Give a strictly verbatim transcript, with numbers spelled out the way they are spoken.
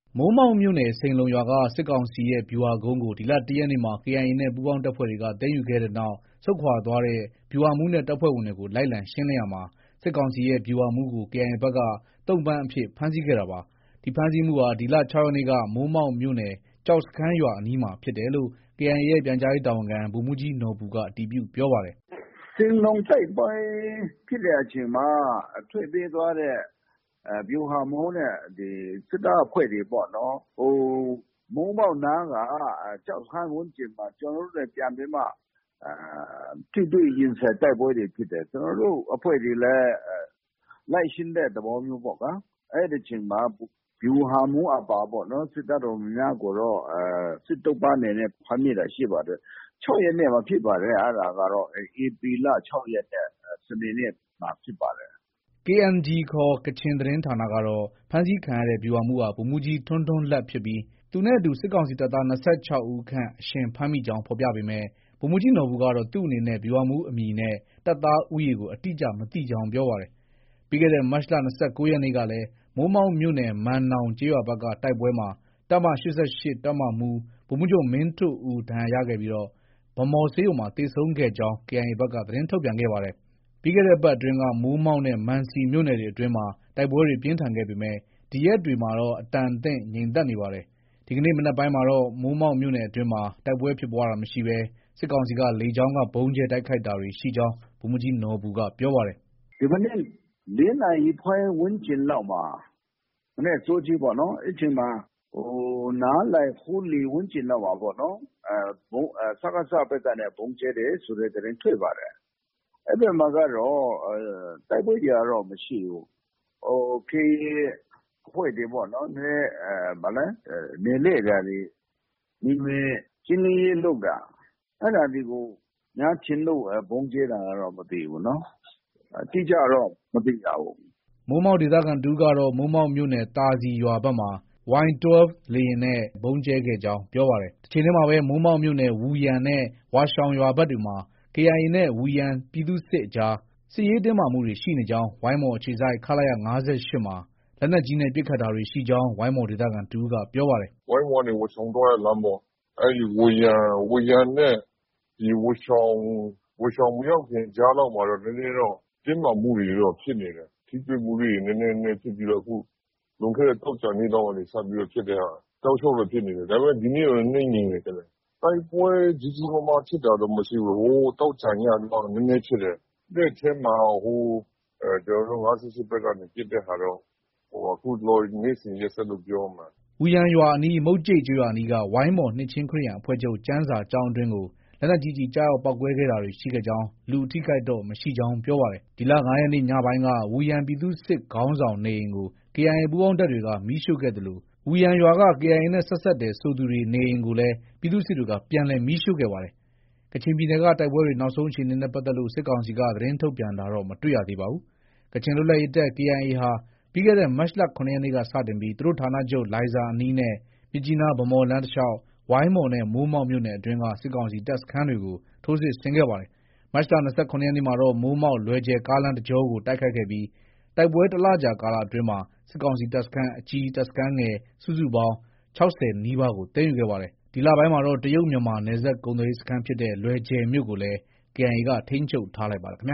မိုးမောက်မြို့နယ်စိန်လုံရွာကစစ်ကောင်စီရဲ့ဗျူဟာကုန်းကိုဒီလတရက်နေ့မှာ ကေအိုင်အေ နဲ့ပူးပေါင်းတပ်ဖွဲ့တွေကသိမ်းယူခဲ့တဲ့နောက်ဆုတ်ခွာသွားတဲ့ဗျူဟာမှူးနဲ့တပ်ဖွဲ့ဝင်တွေကိုလိုက်လံရှင်းလင်းရာမှာစစ်ကောင်စီရဲ့ဗျူဟာမှူးကို ကေအိုင်အေဘက်ကသုံ့ပန်းအဖြစ်ဖမ်းဆီးခဲ့တာပါ။ဒီဖမ်းဆီးမှုဟာဒီလ၆ရက်နေ့ကမိုးမောက်မြို့နယ်ကျောက်စခန်းရွာအနီးမှာဖြစ်တယ်လို့ ကေအိုင်အေ ရဲ့ပြန်ကြားရေးတာဝန်ခံဗိုလ်မှူးကြီးနော်ဘူကအတည်ပြုပြောပါတယ်။“စိန်လုံတိုက်ပွဲဖြစ်တဲ့အချိန်မှာထွက်ပြေးသွားတဲ့ဗျူဟာမှူးနဲ့စစ်တပ်အဖွဲ့တွေပေါ့နော်။မိုးမောက်နားကကျောက်စခန်းဝန်းကျင်မှာကျနော်တို့နဲ့ပြန်ပြီးမှထိတွေ့ရင်ဆိုင်တိုက်ပွဲတွေဖြစ်တယ်။ကျနော်တို့အဖွဲ့တွေလည်းလိုက်ရှင်းတဲ့သဘောမျိုးပေါ့ကွာ။အဲဒီအချိန်မှာဗျူဟာမှူးအပါပေါ့နော်စစ်သားတော်များများကိုတော့စစ်သုံ့ပန်းအနေနဲ့ဖမ်းမိတာရှိပါတယ်။၆ရက်နေ့မှာဖြစ်ပါတယ်။အဲဒါကတော့ဧပြီလ၆ရက်နေ့စနေနေ့မှာဖြစ်ပါတယ်။ ” ကေအန်ဂျီ ခေါ်ကချင်သတင်းဌာနကတော့ဖမ်းဆီးခံရတဲ့ဗျူဟာမှူးဟာဗိုလ်မှူးကြီးထွန်းထွန်းလတ်ဖြစ်ပြီးသူနဲ့အတူစစ်ကောင်စီတပ်သား၂၆ဦးခန့်အရှင်ဖမ်းမိကြောင်းဖော်ပြပေမဲ့ဗိုလ်မှူးကြီးနော်ဘူကတော့သူ့အနေနဲ့ဗျူဟာမှူးအမည်နဲ့တပ်သားဦးရေကိုအတိအကျမသိကြောင်းပြောပါတယ်။ပြီးခဲ့တဲ့မတ်လ၂၉ရက်နေ့ကလည်းမိုးမောက်မြို့နယ်မန်နောင်ကျေးရွာဘက်ကတိုက်ပွဲမှာတပ်မ၈၈တပ်မမှူးဗိုလ်မှူးချုပ်မင်းထွဋ်ဦးဒဏ်ရာရခဲ့ပြီးဗန်းမော်ဆေးရုံမှာသေဆုံးခဲ့ကြောင်း ကေအိုင်အေဘက်ကသတင်းထုတ်ပြန်ခဲ့ပါတယ်။ပြီးခဲ့တဲ့အပတ်အတွင်းကမိုးမောက်နဲ့မံစီမြို့နယ်တွေအတွင်းမှာတိုက်ပွဲတွေပြင်းထန်ခဲ့ပေမဲ့ဒီရက်တွေမှာတော့အတန်အသင့်ငြိမ်သက်နေပါတယ်။ဒီကနေ့မနက်ပိုင်းမှာတော့မိုးမောက်မြို့နယ်အတွင်းမှာတိုက်ပွဲဖြစ်ပွားတာမရှိဘဲစစ်ကောင်စီကလေကြောင်းကဗုံးကြဲတိုက်ခိုက်တာတွေရှိကြောင်းဗိုလ်မှူးကြီးနော်ဘူကပြောပါတယ်။“ဒီမနက်လေးနာရီခွဲဝန်းကျင်လောက်မှာမနက်အစောကြီးပေါ့နော်။အဲဒီအချိန်မှာနားလိုက်ဟိုးလီဝန်းကျင်လောက်မှာပေါ့နော်စကစဘက်ကနေဗုံးကြဲတယ်ဆိုတဲ့သတင်းထွက်ပါတယ်။အဲဒီဘက်မှာကတော့တိုက်ပွဲတွေကတော့မရှိဘူး။ ကေအေအေအဖွဲ့တွေပေါ့နော်နယ်လှည့်တာတွေနယ်မြေရှင်းလင်းရေးလုပ်တာအဲဒါတွေကိုများထင်လို့ဗုံးကြဲတာတော့မသိဘူးနော်။အတိအကျတော့မသိရဘူး။ ” မိုးမောက်ဒေသခံတဦးကတော့မိုးမောက်မြို့နယ်သာစည်ရွာဘက်မှာ ဝိုင်းတွဲလေယာဉ်နဲ့ဗုံးကြဲခဲ့ကြောင်းပြောပါတယ်။တချိန်တည်းမှာပဲမိုးမောက်မြို့နယ်ဝူယန်နဲ့ဝါရှောင်ရွာဘက်တွေမှာ ကေအိုင်အေနဲ့ဝူယန်ပြည်သူ့စစ်အကြားစစ်ရေးတင်းမာမှုတွေရှိနေကြောင်းဝိုင်းမော်အခြေစိုက်ခလရ၅၈မှာလက်နက်ကြီးနဲ့ပစ်ခတ်တာတွေရှိကြောင်းဝိုင်းမော်ဒေသခံတဦးကပြောပါတယ်။“ဝိုင်းမော်ကနေဝါးရှောင်သွားတဲ့လမ်းပေါ့။အဲဒီဝူယန်ဝူယန်နဲ့ဝါးရှောင်ဝါးရှောင်မရောက်ခင်ကြားလောက်မှာတော့နည်းနည်းတော့တင်းမာမှုတွေတော့ဖြစ်နေတယ်။ထိတွေ့မှုတွေနည်းနည်းနည်းဖြစ်ပြီးတော့အခုလွန်ခဲ့တဲ့သောကြာနေ့လောက်ကနေစပြီးတော့ဖြစ်တဲ့ဟာတောက်လျှောက်တော့ဖြစ်နေတယ်။ဒါပေမဲ့ဒီနေ့တော့နည်းနည်းငြိမ်တယ်ထင်တယ်။တိုက်ပွဲကြီးကြီးမားမားဖြစ်တာတော့မရှိဘူး။ဟိုသောကြာညကတော့နည်းနည်းဖြစ်တယ်။အဲဒီအထဲမှာဟိုကျနော်တို့၅၈ဘက်ကနေပစ်တဲ့ဟာတော့အခုနေ့စဉ်ရက်ဆက်လို့ပြောရမှာ။ ” ဝူယန်ရွာအနီးမုဒ်ကျိတ်ကျေးရွာအနီးကဝိုင်းမော်နှစ်ခြင်းခရစ်ယာန်အဖွဲ့ချုပ်ကျမ်းစာကျောင်းအတွင်းကိုလက်နက်ကြီးကျည်ကျရောက်ပေါက်ကွဲခဲ့တာတွေရှိခဲ့ကြောင်းလူအထိအခိုက်တော့မရှိကြောင်းပြောပါတယ်။ဒီလ၅ရက်နေ့ညပိုင်းကဝူယန်ပြည်သူ့စစ်ခေါင်းဆောင်နေအိမ်ကိုကေအိုင်အေပူးပေါင်းတပ်တွေကမီးရှို့ခဲ့သလိုဝူယန်ရွာကကေအိုင်အေနဲ့ဆက်စပ်တယ်ဆိုသူတွေနေအိမ်ကိုလည်းပြည်သူ့စစ်တွေကပြန်လည်မီးရှို့ခဲ့ပါတယ်။ကချင်ပြည်နယ်ကတိုက်ပွဲတွေနောက်ဆုံးအခြေအနေနဲ့ပတ်သက်လို့စစ်ကောင်စီကသတင်းထုတ်ပြန်တာတော့မတွေ့ရသေးပါဘူး။ကချင်လွတ်လပ်ရေးတပ် ကေအိုင်အေဟာပြီးခဲ့တဲ့မတ်လ၇ရက်နေ့ကစတင်ပြီးသူတို့ဌာနချုပ်လိုင်ဇာအနီးနဲ့မြစ်ကြီးနား-ဗန်းမော်လမ်းတလျှောက်ဝိုင်းမော်နဲ့မိုးမောက်မြို့နယ်အတွင်းကစစ်ကောင်စီတပ်စခန်းတွေကိုထိုးစစ်ဆင်ခဲ့ပါတယ်။မတ်လ၂၇ရက်နေ့မှာတော့မိုးမောက်-လွယ်ဂျယ်ကားလမ်းတကြောကိုတိုက်ခိုက်ခဲ့ပြီးတိုက်ပွဲတလကြာကာလအတွင်းမှာစစ်ကောင်စီတပ်စခန်းအကြီးတပ်စခန်းငယ်စုစုပေါင်း၆၀နီးပါးကိုသိမ်းယူခဲ့ပါတယ်။ဒီလပိုင်းမှာတော့တရုတ်မြန်မာနယ်စပ်ကုန်သွယ်ရေးစခန်းဖြစ်တဲ့လွယ်ဂျယ်မြို့ကိုလည်းကေအိုင်အေကထိန်းချုပ်ထားလိုက်ပါတယ်ခင်ဗျ